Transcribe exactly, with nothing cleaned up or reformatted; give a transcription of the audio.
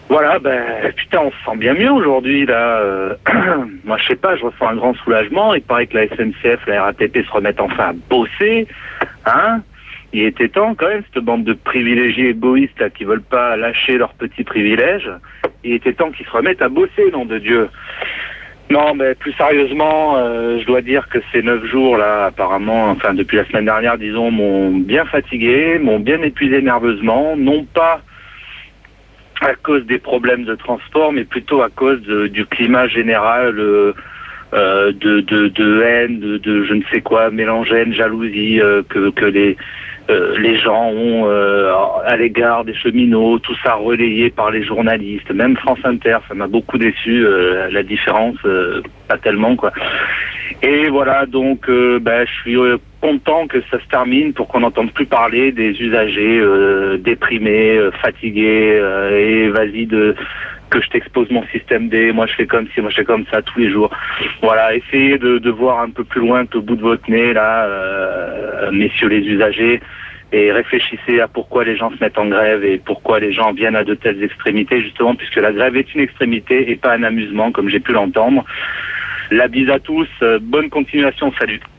Voilà, ben putain, on se sent bien mieux aujourd'hui là. Euh, moi, je sais pas, je ressens un grand soulagement. Il paraît que la S N C F, la R A T P se remettent enfin à bosser, hein. Il était temps quand même, cette bande de privilégiés égoïstes là, qui veulent pas lâcher leurs petits privilèges. Il était temps qu'ils se remettent à bosser, nom de Dieu. Non, mais plus sérieusement, euh, je dois dire que ces neuf jours là, apparemment, enfin depuis la semaine dernière, disons, m'ont bien fatigué, m'ont bien épuisé nerveusement, non pas à cause des problèmes de transport, mais plutôt à cause de, du climat général euh, euh, de, de, de haine, de, de je ne sais quoi, mélange haine, jalousie euh, que, que les, euh, les gens ont euh, à l'égard des cheminots, tout ça relayé par les journalistes, même France Inter, ça m'a beaucoup déçu, euh, la différence, euh, pas tellement quoi. Et voilà, donc euh, ben, je suis euh, content que ça se termine pour qu'on n'entende plus parler des usagers euh, déprimés, euh, fatigués, euh, et vas-y de que je t'expose mon système D, moi je fais comme ci, moi je fais comme ça tous les jours. Voilà, essayez de, de voir un peu plus loin que le bout de votre nez, là, euh, messieurs les usagers, et réfléchissez à pourquoi les gens se mettent en grève et pourquoi les gens viennent à de telles extrémités, justement, puisque la grève est une extrémité et pas un amusement, comme j'ai pu l'entendre. La bise à tous, bonne continuation, salut.